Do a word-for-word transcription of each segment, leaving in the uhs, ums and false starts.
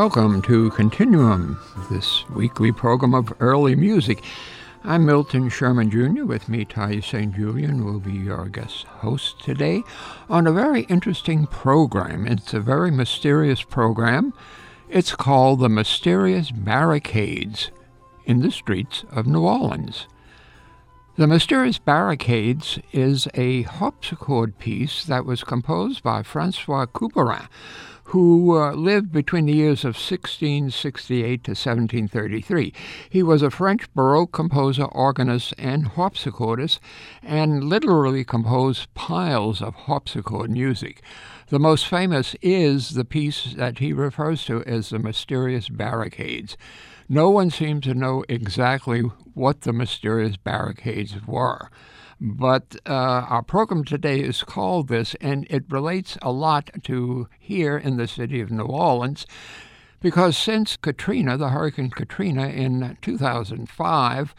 Welcome to Continuum, this weekly program of early music. I'm Milton Sherman Junior With me, Ty Saint Julian will be your guest host today on a very interesting program. It's a very mysterious program. It's called The Mysterious Barricades in the Streets of New Orleans. The Mysterious Barricades is a harpsichord piece that was composed by Francois Couperin, who uh, lived between the years of sixteen sixty-eight to seventeen thirty-three. He was a French Baroque composer, organist, and harpsichordist, and literally composed piles of harpsichord music. The most famous is the piece that he refers to as The Mysterious Barricades. No one seems to know exactly what the mysterious barricades were. But uh, our program today is called this, and it relates a lot to here in the city of New Orleans, because since Katrina, the Hurricane Katrina in two thousand five,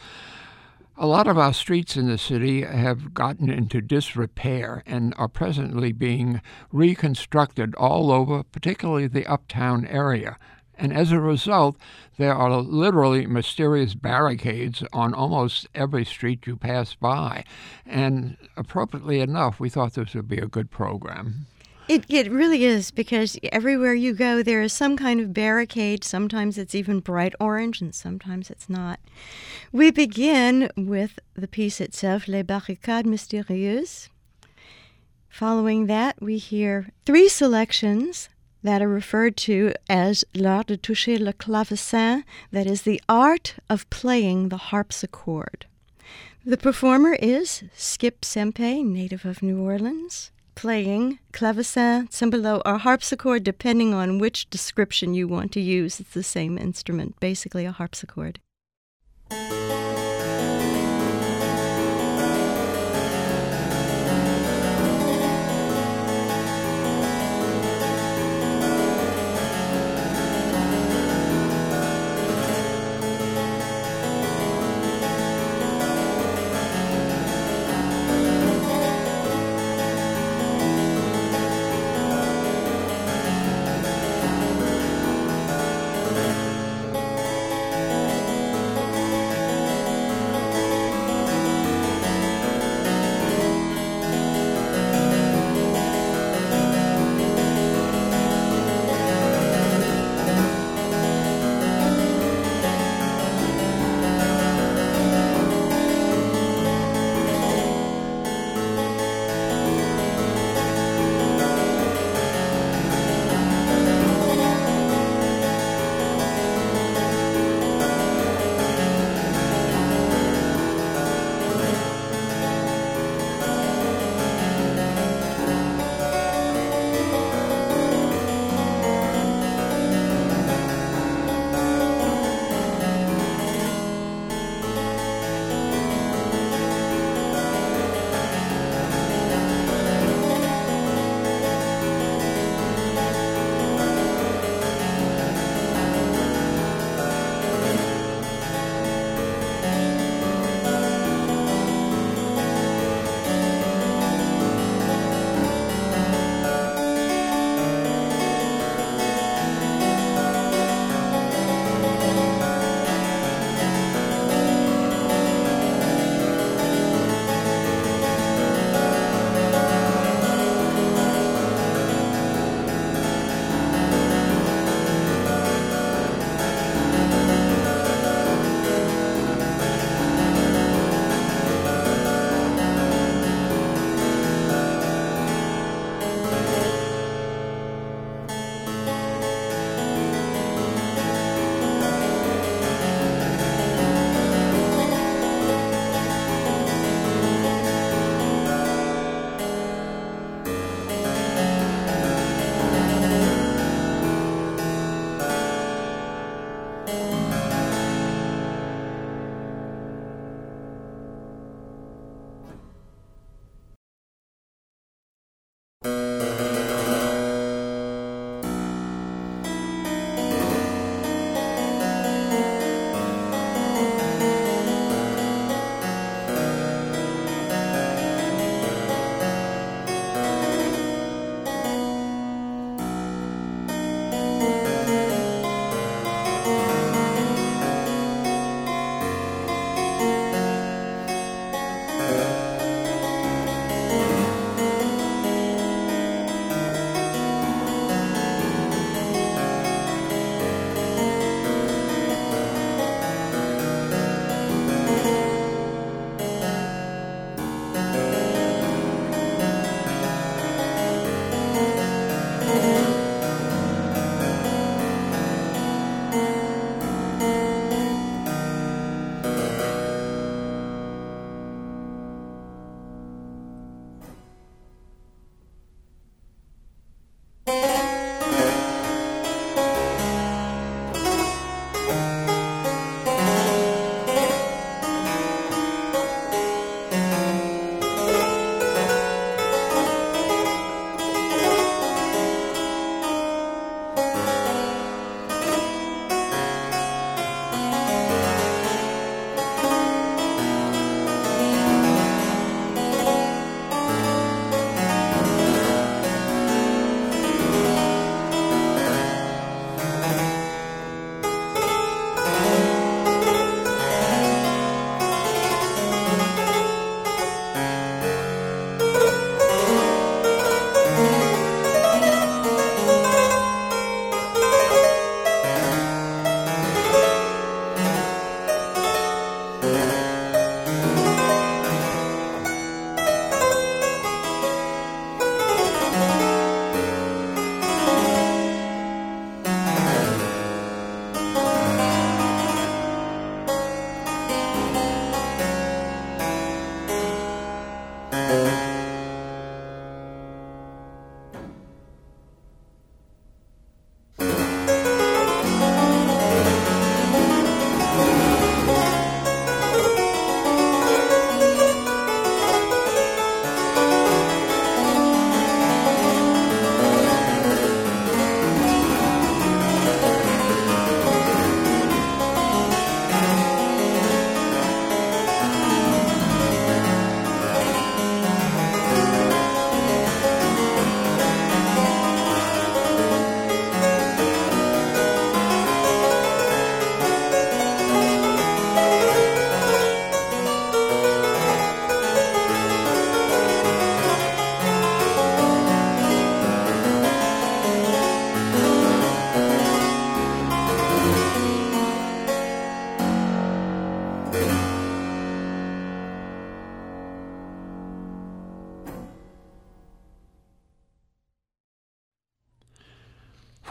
a lot of our streets in the city have gotten into disrepair and are presently being reconstructed all over, particularly the uptown area. And as a result, there are literally mysterious barricades on almost every street you pass by. And appropriately enough, we thought this would be a good program. It it really is, because everywhere you go, there is some kind of barricade. Sometimes it's even bright orange, and sometimes it's not. We begin with the piece itself, Les Barricades Mystérieuses. Following that, we hear three selections that are referred to as l'art de toucher le clavecin, that is the art of playing the harpsichord. The performer is Skip Sempe, native of New Orleans, playing clavecin, cembalo, or harpsichord, depending on which description you want to use. It's the same instrument, basically a harpsichord.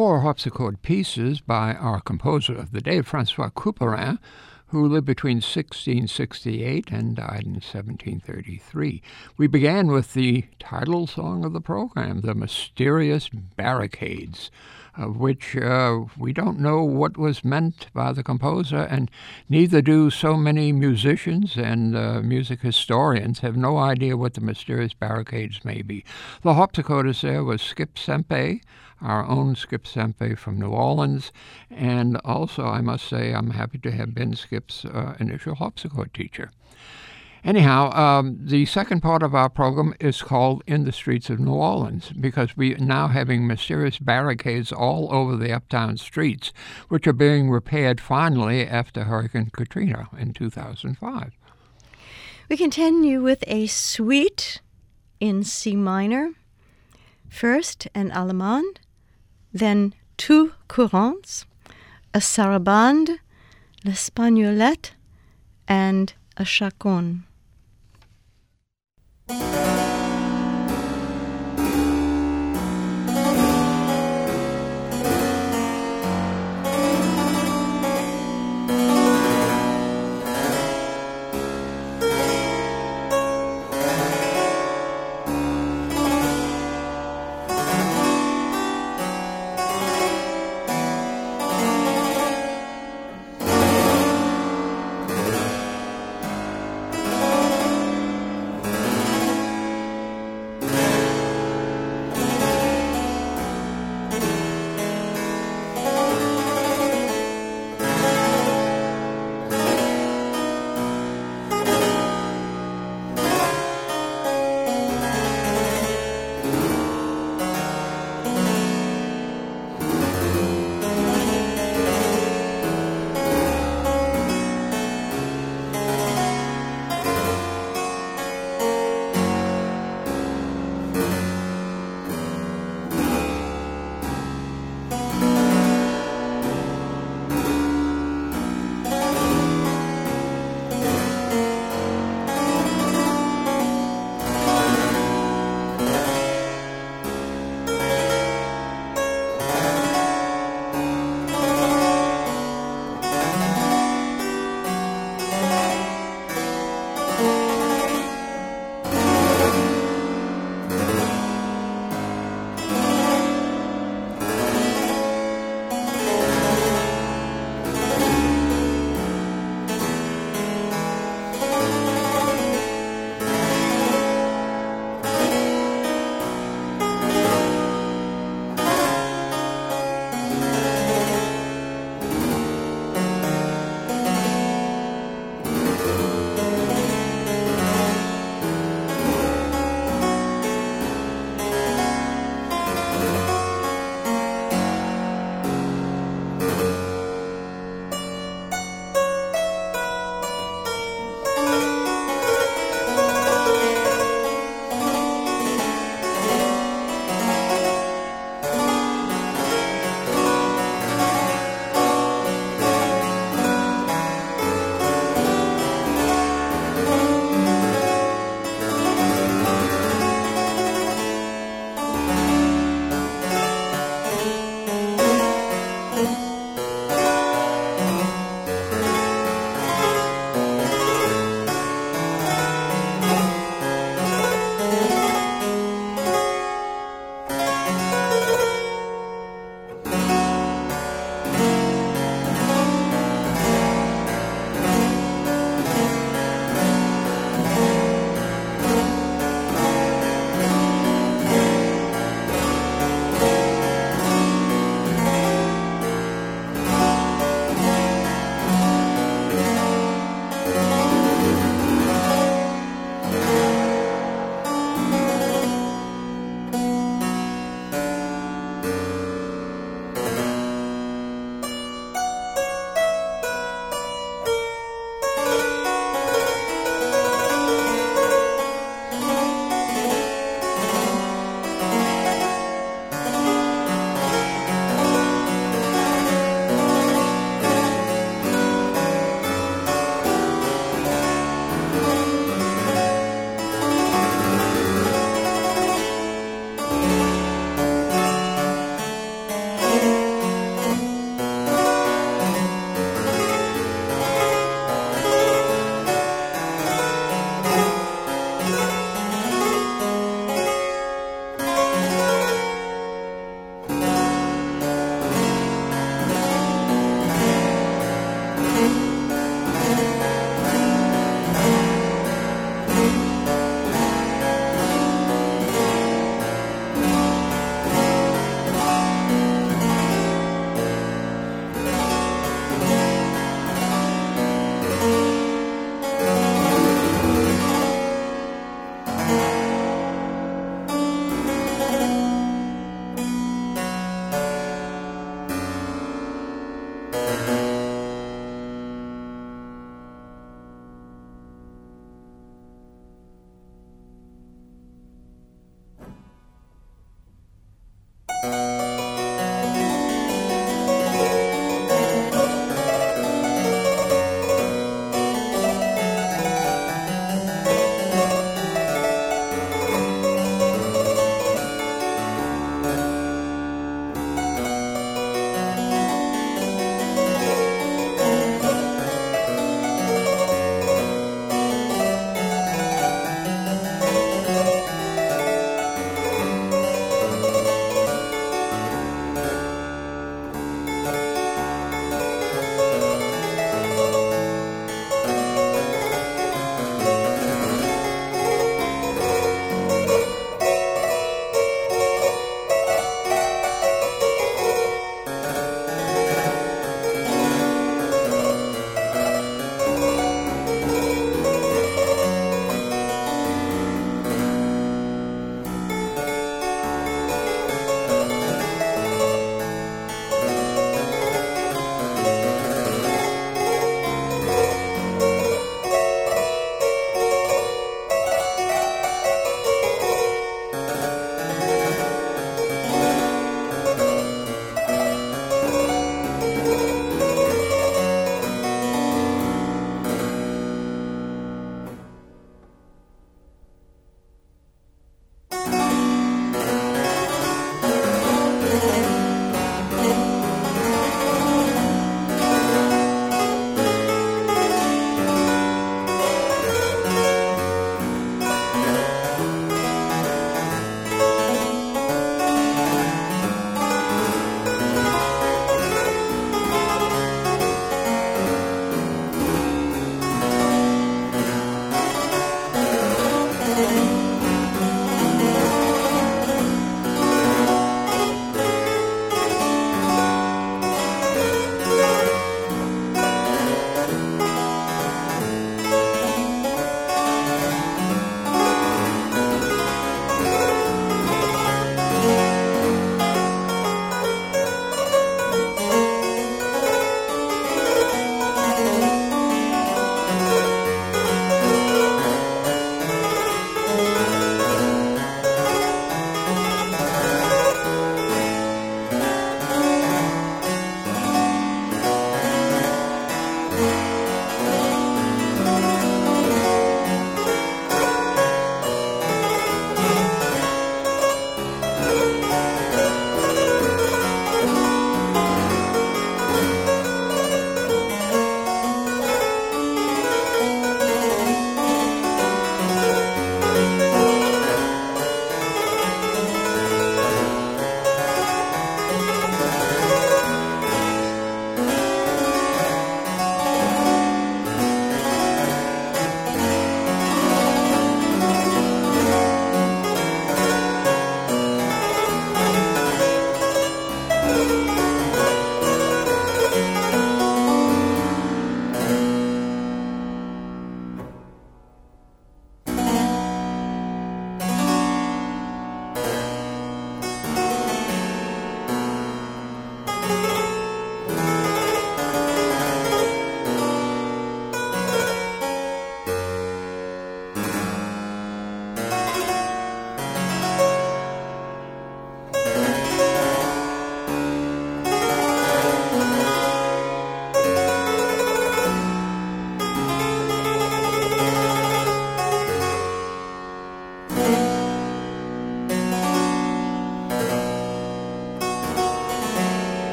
four harpsichord pieces by our composer of the day, Francois Couperin, who lived between sixteen sixty-eight and died in seventeen thirty-three. We began with the title song of the program, The Mysterious Barricades, of which uh, we don't know what was meant by the composer, and neither do so many musicians and uh, music historians have no idea what the mysterious barricades may be. The harpsichordist there was Skip Sempe, our own Skip Sempe from New Orleans, and also, I must say, I'm happy to have been Skip's uh, initial harpsichord teacher. Anyhow, um, the second part of our program is called In the Streets of New Orleans, because we are now having mysterious barricades all over the uptown streets, which are being repaired finally after Hurricane Katrina in two thousand five. We continue with a suite in C minor. First an allemande, then two courantes, a sarabande, l'espagnolette, and a chaconne. Thank you.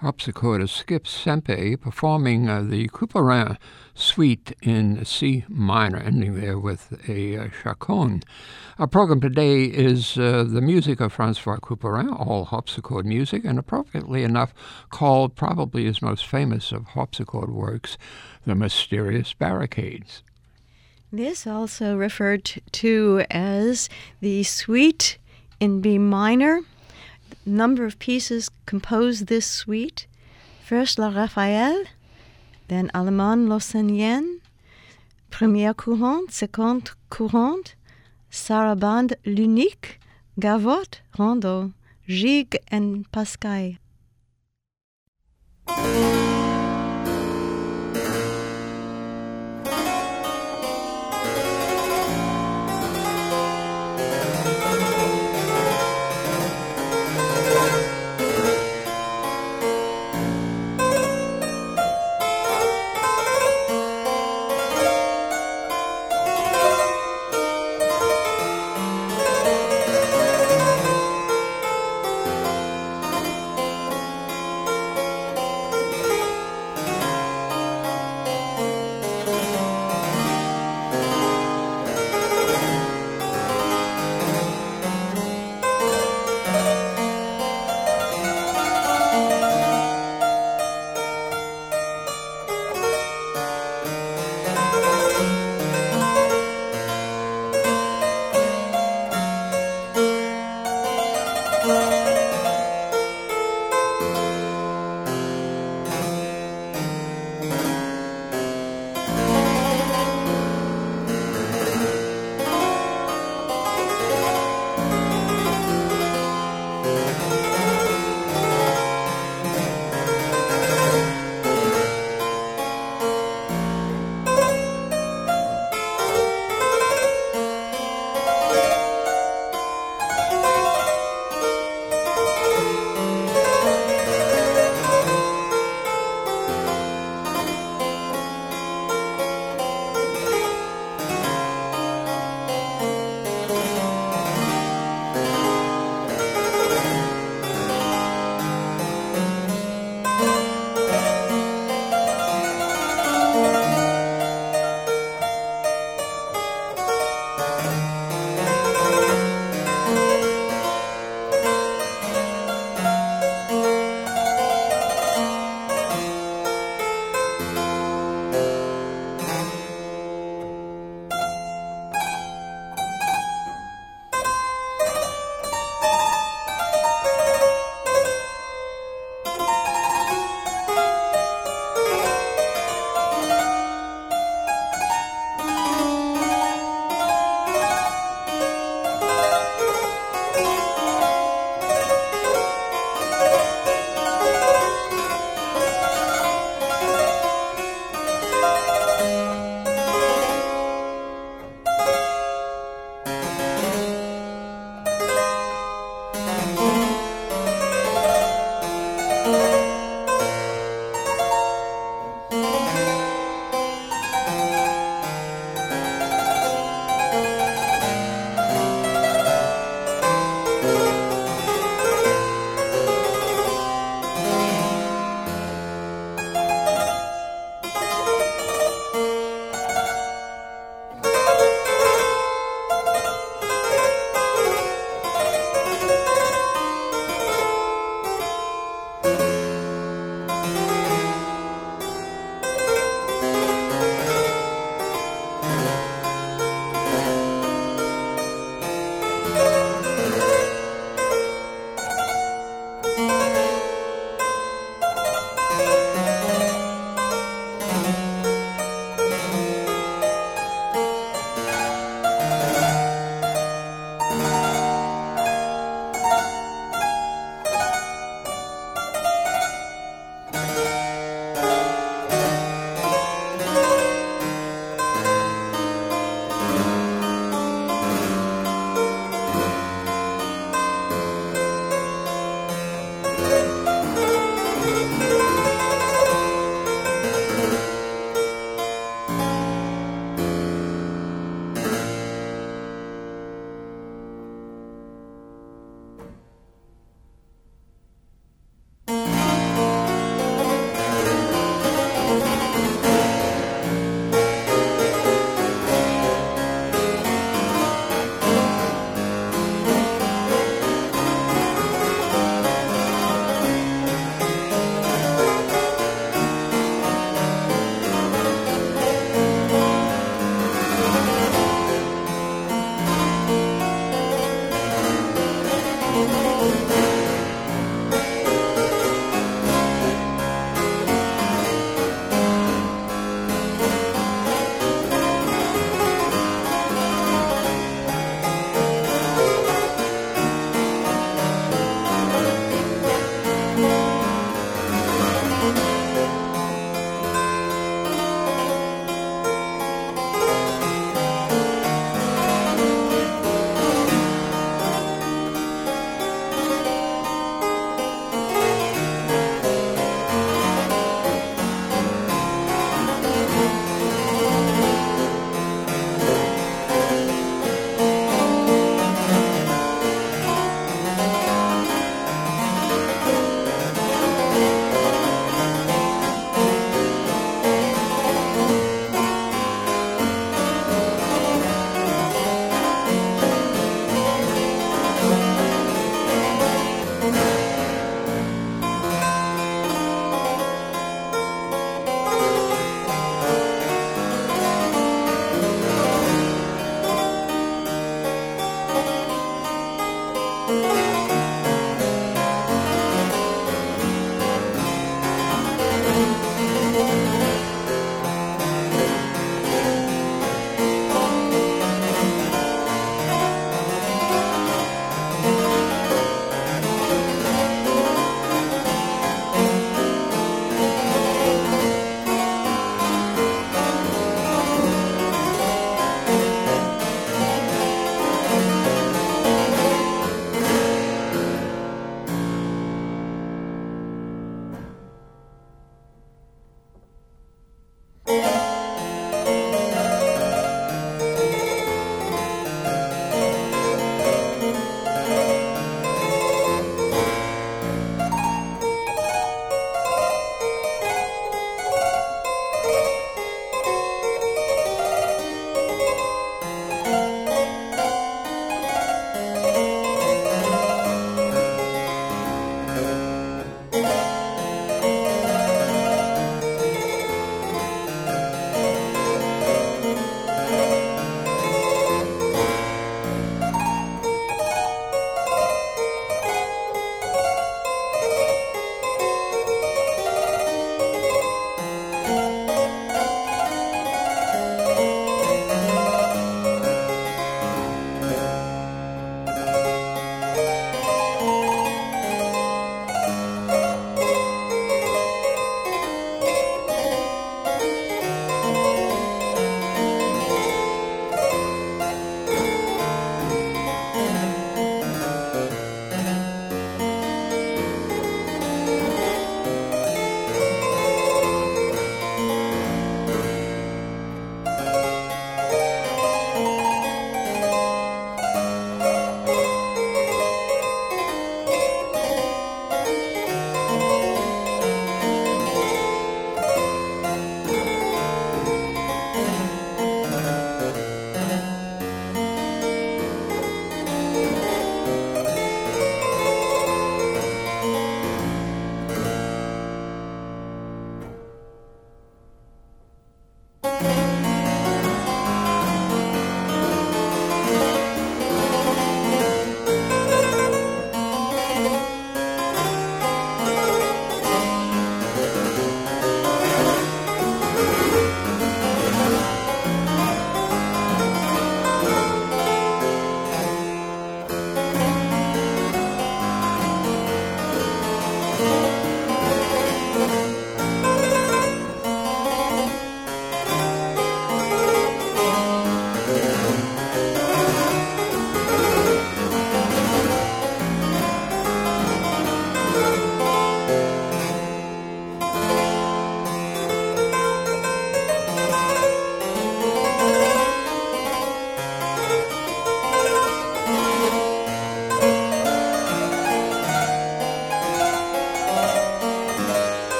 harpsichordist Skip Sempe performing uh, the Couperin Suite in C minor, ending there with a uh, chaconne. Our program today is uh, the music of Francois Couperin, all harpsichord music, and appropriately enough called probably his most famous of harpsichord works, The Mysterious Barricades. This also referred to as the Suite in B minor. A number of pieces compose this suite. First La Raphaël, then Allemande Lausannienne, Première courante, Seconde courante, Sarabande l'unique, Gavotte, Rondeau, Gigue, and Pascaille.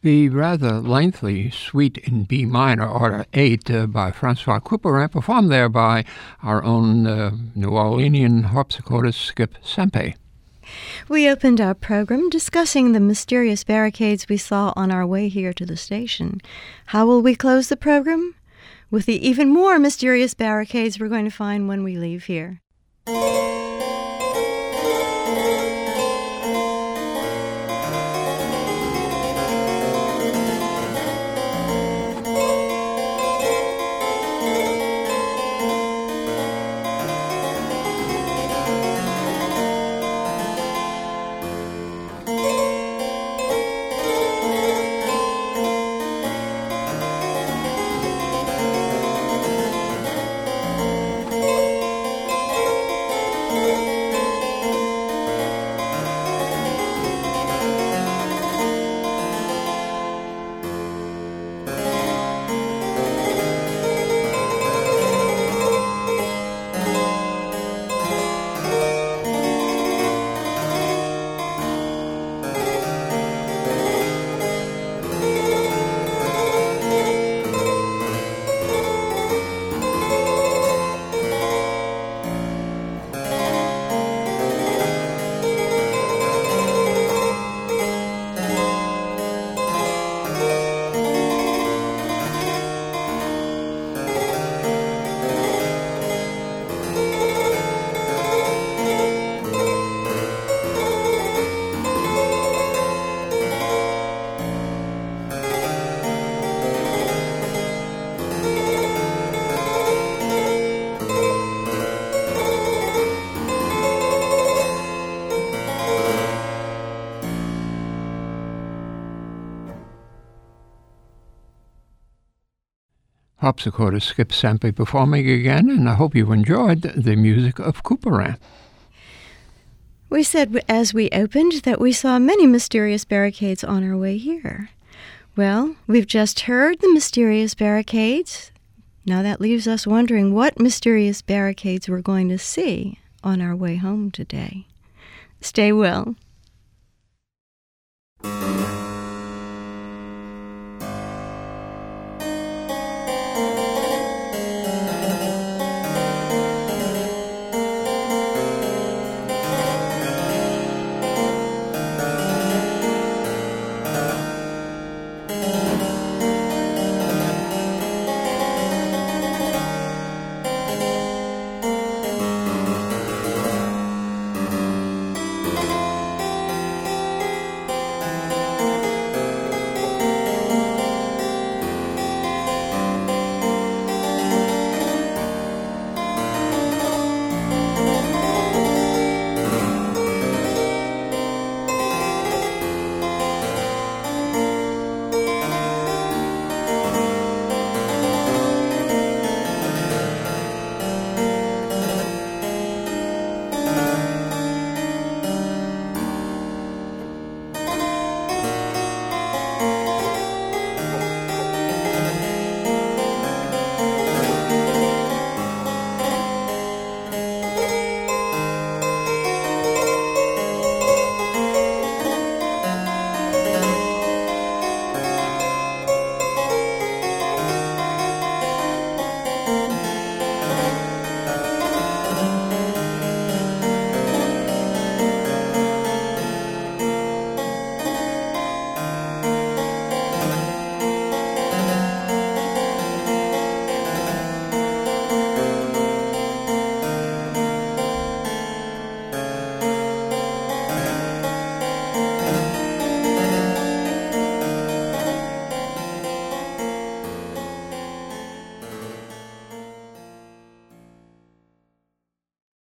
The rather lengthy Suite in B minor, Order eight, uh, by Francois Couperin, performed there by our own uh, New Orleanian harpsichordist Skip Sempe. We opened our program discussing the mysterious barricades we saw on our way here to the station. How will we close the program? With the even more mysterious barricades we're going to find when we leave here. Harpsichordist Skip Sempe performing again, and I hope you enjoyed the music of Couperin. We said as we opened that we saw many mysterious barricades on our way here. Well, we've just heard the mysterious barricades. Now that leaves us wondering what mysterious barricades we're going to see on our way home today. Stay well.